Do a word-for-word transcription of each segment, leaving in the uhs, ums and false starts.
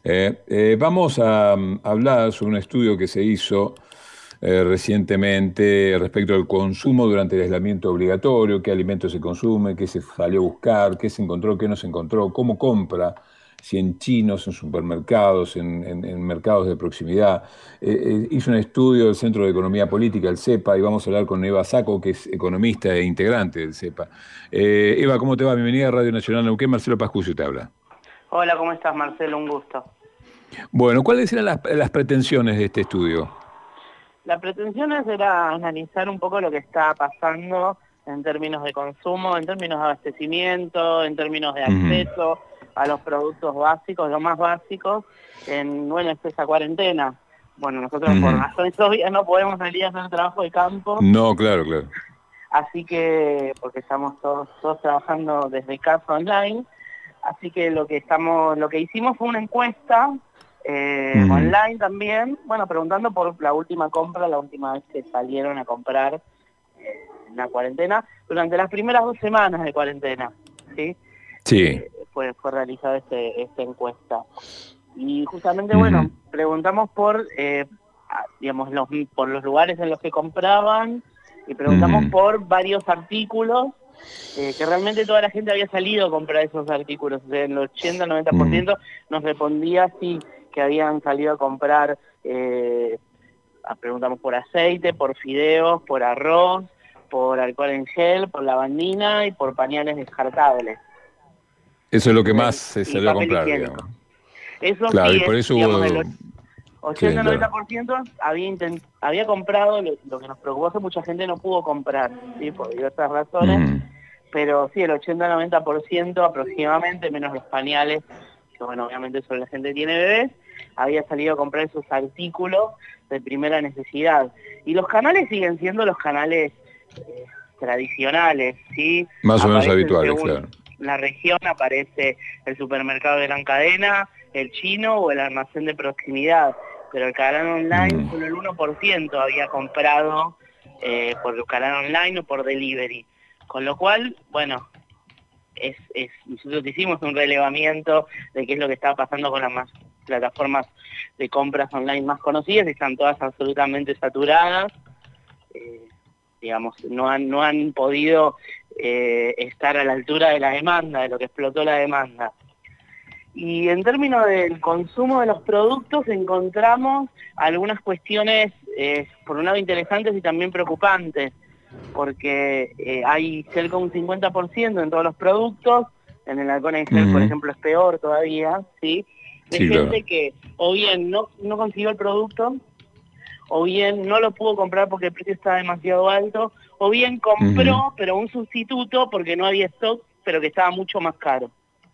Eh, eh, vamos a um, hablar sobre un estudio que se hizo eh, recientemente respecto al consumo durante el aislamiento obligatorio, qué alimentos se consume, qué se salió a buscar, qué se encontró, qué no se encontró, cómo compra, si en chinos, en supermercados, en, en- en mercados de proximidad. Eh, eh, hizo un estudio del Centro de Economía Política, el CEPA, y vamos a hablar con Eva Saco, que es economista e integrante del CEPA. Eh, Eva, ¿cómo te va? Bienvenida a Radio Nacional Neuquén. Marcelo Pascucio te habla. Hola, ¿cómo estás, Marcelo? Un gusto. Bueno, ¿cuáles eran las, las pretensiones de este estudio? La pretensión es era analizar un poco lo que está pasando en términos de consumo, en términos de abastecimiento, en términos de Ujú, acceso a los productos básicos, los más básicos, en, bueno, es esa cuarentena. Bueno, nosotros por ujú. razones obvias no podemos salir a hacer trabajo de campo, No, claro, claro. así que, porque estamos todos, todos trabajando desde casa online. Así que lo que estamos, lo que hicimos fue una encuesta eh, Ujú, online también, bueno, preguntando por la última compra, la última vez que salieron a comprar eh, en la cuarentena, durante las primeras dos semanas de cuarentena, ¿sí? sí. Eh, fue, fue realizada este, esta encuesta. Y justamente, Ujú, bueno, preguntamos por, eh, a- digamos, los, por los lugares en los que compraban y preguntamos ujú, por varios artículos eh, que realmente toda la gente había salido a comprar esos artículos. O sea, el ochenta noventa por ujú. ciento nos respondía sí, que habían salido a comprar, eh, a- preguntamos por aceite, por fideos, por arroz, por alcohol en gel, por lavandina y por pañales descartables. Eso es lo que más Entonces, se y salió a papel comprar, higiénico. digamos. Eso Claro, y sí es, por eso digamos, el hubo... Sí, claro. ochenta noventa por ciento había, intent- había comprado, lo, lo que nos preocupó es que mucha gente no pudo comprar, ¿sí? Por diversas razones, Ujú, pero sí, el ochenta noventa por ciento aproximadamente, menos los pañales, que bueno, obviamente solo la gente tiene bebés, había salido a comprar esos artículos de primera necesidad. Y los canales siguen siendo los canales eh, tradicionales, ¿sí? más o menos Aparecen habituales, según claro. la región, aparece el supermercado de gran cadena, el chino o el almacén de proximidad, pero el canal online Ujú, solo el uno por ciento había comprado eh, por el canal online o por delivery. Con lo cual, bueno, es, es, nosotros hicimos un relevamiento de qué es lo que estaba pasando con las más plataformas de compras online más conocidas, están todas absolutamente saturadas, eh, digamos, no han, no han podido eh, estar a la altura de la demanda, de lo que explotó la demanda. Y en términos del consumo de los productos encontramos algunas cuestiones, eh, por un lado interesantes y también preocupantes, porque eh, hay cerca de un cincuenta por ciento en todos los productos, en el alcohol en gel, por ujú. ejemplo, es peor todavía, ¿sí? De Sí, claro. gente que o bien no, no consiguió el producto, o bien no lo pudo comprar porque el precio estaba demasiado alto, o bien Ujú, compró, pero un sustituto porque no había stock, pero que estaba mucho más caro.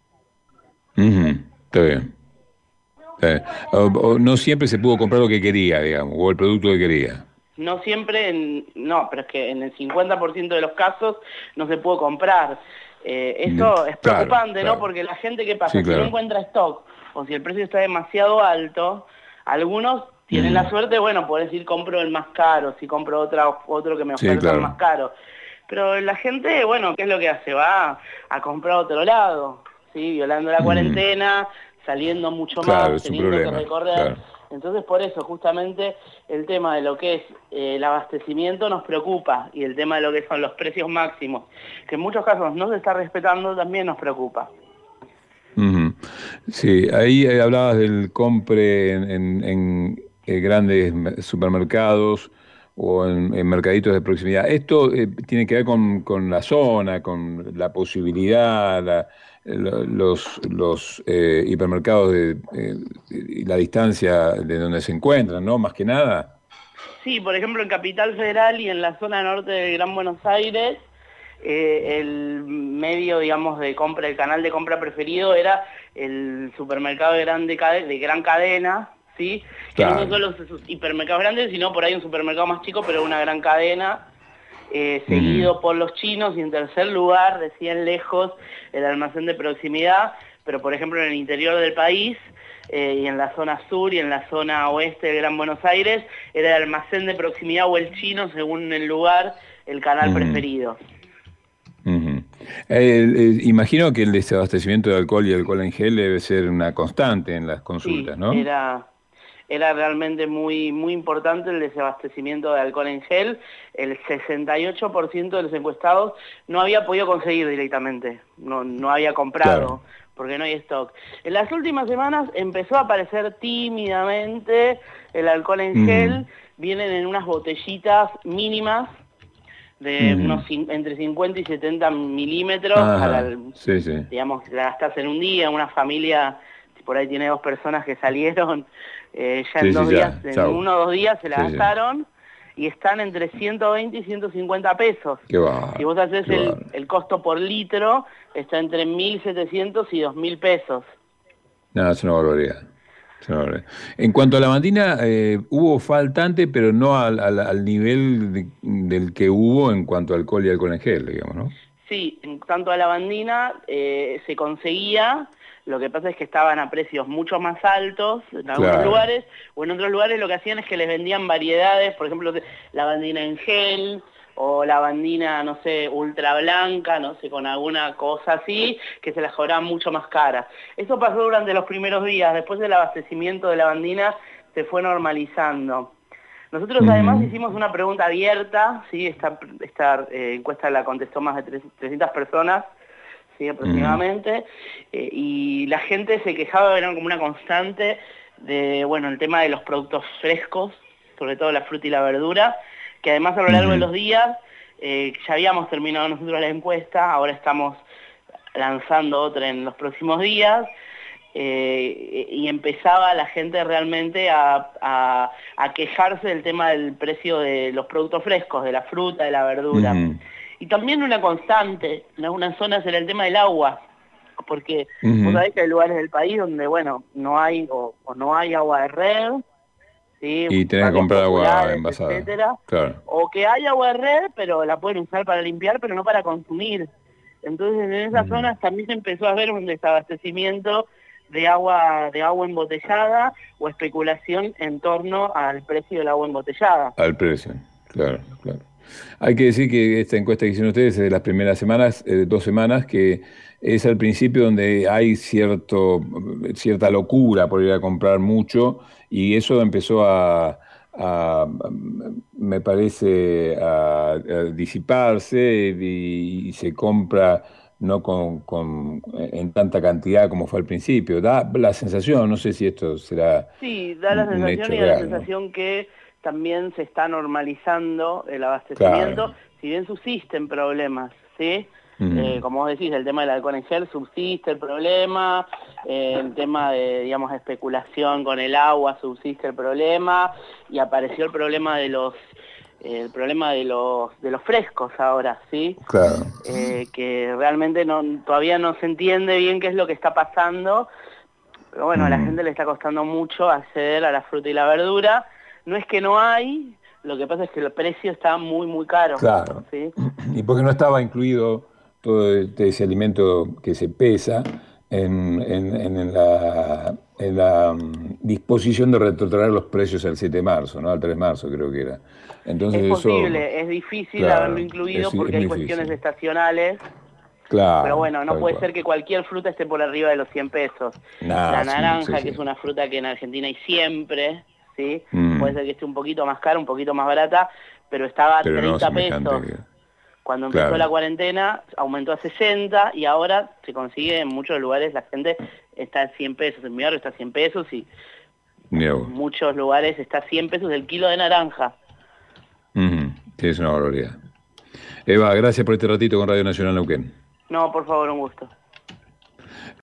ujú. Está bien. Está bien. O- o no siempre se pudo comprar lo que quería, digamos, o el producto que quería. No siempre, en, no, pero es que en el cincuenta por ciento de los casos no se pudo comprar. Eh, De- eso es Claro, preocupante, ¿no? claro. Porque la gente, ¿qué Sí, pasa? Si no claro. encuentra stock o si el precio está demasiado alto, algunos tienen la Ujú. suerte, bueno, poder decir compro el más caro, si compro otra, otro que me Sí, ofertan más claro. caro. Pero la gente, bueno, ¿qué es lo que hace? Va a comprar a otro lado, ¿sí? Violando la Ujú. cuarentena, saliendo mucho Claro, más, es un teniendo que problema. recorrer. Claro. Entonces, por eso, justamente, el tema de lo que es eh, el abastecimiento nos preocupa y el tema de lo que son los precios máximos, que en muchos casos no se está respetando, también nos preocupa. Ujú. Sí, ahí eh, hablabas del compre en, en- en, eh, grandes me- supermercados o en, en mercaditos de proximidad. ¿Esto eh, tiene que ver con, con la zona, con la posibilidad, la- lo- los, los eh, hipermercados de, eh, y la distancia de donde se encuentran, ¿no? Más que nada. Sí, por ejemplo, en Capital Federal y en la zona norte del Gran Buenos Aires, eh, el medio, digamos, de compra, el canal de compra preferido era el supermercado de, grande cade- de gran cadena, ¿sí? Que no son Claro. solo esos hipermercados grandes, sino por ahí un supermercado más chico, pero una gran cadena, eh, Ujú, seguido por los chinos, y en tercer lugar, decían lejos, el almacén de proximidad, pero por ejemplo en el interior del país, eh, y en la zona sur y en la zona oeste de Gran Buenos Aires, era el almacén de proximidad o el chino, según el lugar, el canal ujú, preferido. ujú. Eh, eh, imagino que el desabastecimiento de alcohol y alcohol en gel debe ser una constante en las Sí, consultas, ¿no? era, era realmente muy, muy importante el desabastecimiento de alcohol en gel. El sesenta y ocho por ciento de los encuestados no había podido conseguir directamente, no, no había Claro. comprado, porque no hay stock. En las últimas semanas empezó a aparecer tímidamente el alcohol en Ujú, gel, vienen en unas botellitas mínimas de ujú. unos cin- entre cincuenta y setenta milímetros para, Ajá, sí, sí, digamos, la gastás en un día, una familia, si por ahí tiene dos personas que salieron, eh, ya sí, en sí, dos días, ya, en chau. uno o dos días se la Sí, sí, gastaron y están entre ciento veinte y ciento cincuenta pesos. qué Si bárbaro, vos haces qué el, bárbaro. el costo por litro, está entre mil setecientos y dos mil pesos. No, es una barbaridad. Es una barbaridad. En cuanto a la Lavandina, eh, hubo faltante, pero no al, al- al nivel de- del que hubo en cuanto a alcohol y alcohol en gel, digamos, ¿no? Sí, en tanto a la bandina eh, se conseguía, lo que pasa es que estaban a precios mucho más altos en algunos Claro. lugares, o en otros lugares lo que hacían es que les vendían variedades, por ejemplo, de- la bandina en gel, o la bandina, no sé, ultra blanca, no sé, con alguna cosa así, que se las cobraban mucho más caras. Eso pasó durante los primeros días, después del abastecimiento de la bandina se fue normalizando. Nosotros además Ujú, hicimos una pregunta abierta, ¿sí? Esta, esta eh, encuesta la contestó más de tres- trescientas personas, ¿sí? ujú, Aproximadamente, eh, y la gente se quejaba, era como una constante, de, bueno, el tema de los productos frescos, sobre todo la fruta y la verdura, que además a lo largo de ujú. los días, eh, ya habíamos terminado nosotros la encuesta, ahora estamos lanzando otra en los próximos días, eh, y empezaba la gente realmente a, a, a quejarse del tema del precio de los productos frescos, de la fruta, de la verdura. Ujú, Y también una constante en algunas zonas era el tema del agua, porque vos ujú. sabés que hay lugares del país donde, bueno, no hay o, o no hay agua de red, ¿sí? Y tenés que Barrios comprar agua populares, envasada. etcétera, Claro. o que hay agua de red, pero la pueden usar para limpiar, pero no para consumir. Entonces en esas Ujú. zonas también se empezó a ver un desabastecimiento de agua, de agua embotellada o especulación en torno al precio del agua embotellada. Al precio, claro, claro. Hay que decir que esta encuesta que hicieron ustedes es de las primeras semanas, eh, dos semanas, que es al principio donde hay cierto, cierta locura por ir a comprar mucho y eso empezó a, a, me parece, a, a disiparse y, y se compra no con, con- en tanta cantidad como fue al principio. Da la sensación, no sé si esto será Sí, da la un, un sensación hecho y da la real, ¿no? sensación que también se está normalizando el Claro. abastecimiento, si bien subsisten problemas, ¿sí? Eh, Mm. como vos decís, el tema del alcohol en gel subsiste el problema, eh, el tema de, digamos, especulación con el agua subsiste el problema, y apareció el problema de los, eh, el problema de los, de los frescos ahora, ¿sí? Claro. Eh, que realmente no, todavía no se entiende bien qué es lo que está pasando, pero bueno, a la Mm. gente le está costando mucho acceder a la fruta y la verdura. No es que no hay, lo que pasa es que el precio está muy, muy caro, Claro. ¿sí? Y porque no estaba incluido todo este- ese alimento que se pesa en, en- en la, en la, mm, disposición de retrotraer los precios al siete de marzo, ¿no? Al tres de marzo creo que era. Entonces Es eso, posible, es difícil haberlo claro, es, incluido es porque hay muy cuestiones difícil. estacionales, pero Claro, bueno, no tal puede cual. ser que cualquier fruta esté por arriba de los cien pesos. Nada, La sí, sí, naranja, que sí. es una fruta que en Argentina hay siempre, ¿sí? Puede Mm. ser que esté un poquito más cara, un poquito más barata, pero estaba a Pero no treinta semejante pesos. que... Cuando empezó la Claro, cuarentena aumentó a sesenta y ahora se consigue en muchos lugares, la gente está a cien pesos, en mi barrio está a cien pesos y mira en vos. muchos lugares está a cien pesos el kilo de naranja. Ujú, sí, es una barbaridad. Eva, gracias por este ratito con Radio Nacional Neuquén. No, por favor, un gusto.